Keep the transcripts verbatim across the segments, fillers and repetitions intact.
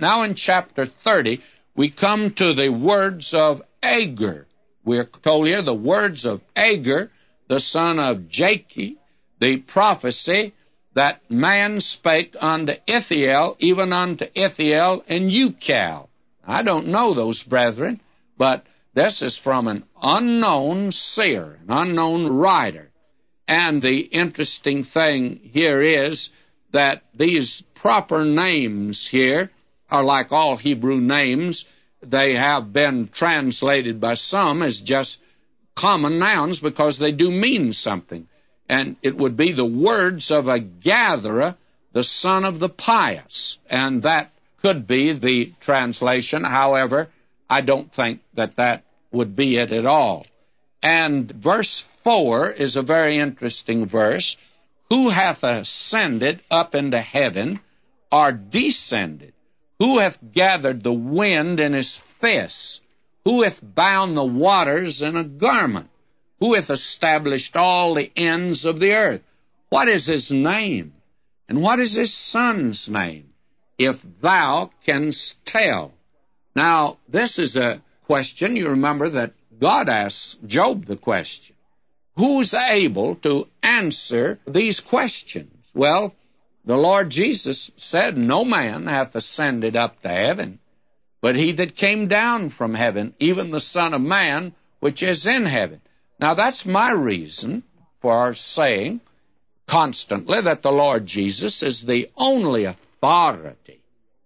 Now in chapter thirty, we come to the words of Agur. We're told here the words of Agur, the son of Jakeh, the prophecy that man spake unto Ithiel, even unto Ithiel and Ucal. I don't know those brethren, but this is from an unknown seer, an unknown writer. And the interesting thing here is that these proper names here are like all Hebrew names. They have been translated by some as just common nouns because they do mean something. And it would be the words of a gatherer, the son of the pious. And that could be the translation. However, I don't think that that would be it at all. And verse four is a very interesting verse. Who hath ascended up into heaven, or descended? Who hath gathered the wind in his fists? Who hath bound the waters in a garment? Who hath established all the ends of the earth? What is his name? And what is his son's name? If thou canst tell. Now, this is a question. You remember that God asked Job the question. Who's able to answer these questions? Well, the Lord Jesus said, no man hath ascended up to heaven, but he that came down from heaven, even the Son of Man, which is in heaven. Now, that's my reason for saying constantly that the Lord Jesus is the only authority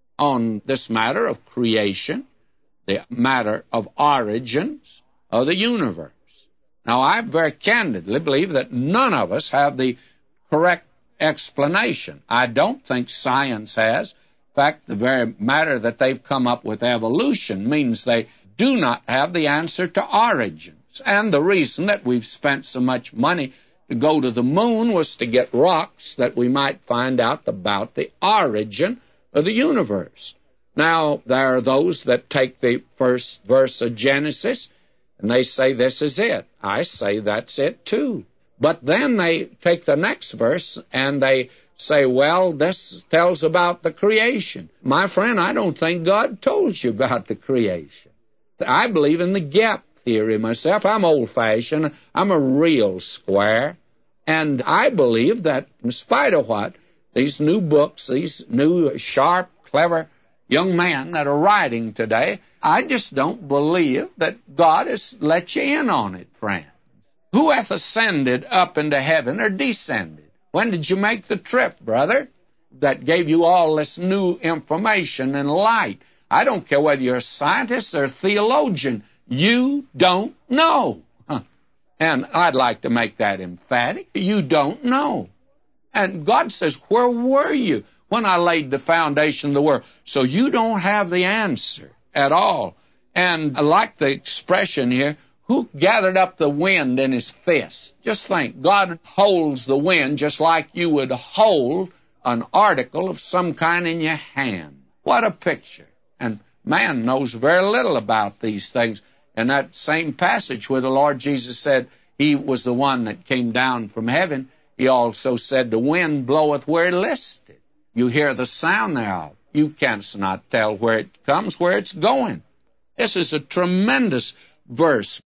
on this matter of creation, the matter of origins of the universe. Now, I very candidly believe that none of us have the correct explanation. I don't think science has. In fact, the very matter that they've come up with evolution means they do not have the answer to origins. And the reason that we've spent so much money to go to the moon was to get rocks that we might find out about the origin of the universe. Now, there are those that take the first verse of Genesis and they say this is it. I say that's it too. But then they take the next verse and they say, well, this tells about the creation. My friend, I don't think God told you about the creation. I believe in the gap theory myself. I'm old-fashioned. I'm a real square. And I believe that in spite of what these new books, these new sharp, clever young men that are writing today, I just don't believe that God has let you in on it, friends. Who hath ascended up into heaven or descended? When did you make the trip, brother? That gave you all this new information and light. I don't care whether you're a scientist or a theologian. You don't know. Huh. And I'd like to make that emphatic. You don't know. And God says, where were you when I laid the foundation of the world? So you don't have the answer at all. And I like the expression here, who gathered up the wind in his fist? Just think, God holds the wind just like you would hold an article of some kind in your hand. What a picture. And man knows very little about these things. In that same passage where the Lord Jesus said he was the one that came down from heaven, he also said, the wind bloweth where it listeth. You hear the sound thereof. You canst not tell where it comes, where it's going. This is a tremendous verse.